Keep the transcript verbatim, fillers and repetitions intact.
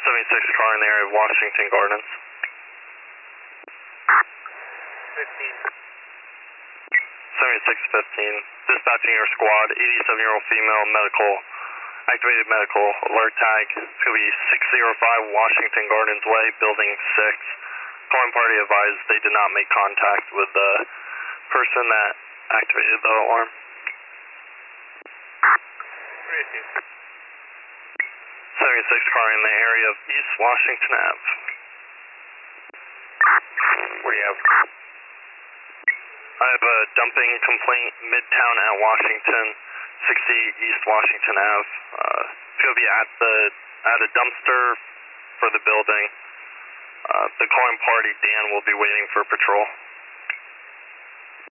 seventy-six car in the area of Washington Gardens. fifteen. seventy-six fifteen, dispatching your squad, eighty-seven-year-old female, medical, activated medical, alert tag. It's going to be six oh five Washington Gardens Way, building six. Calling party advised they did not make contact with the person that activated the alarm. seventy-six car in the area of East Washington Ave. What do you have? I have a dumping complaint, Midtown at Washington, sixty East Washington Ave. Uh, it's going to be at the at a dumpster for the building. Uh, the calling party, Dan, will be waiting for patrol.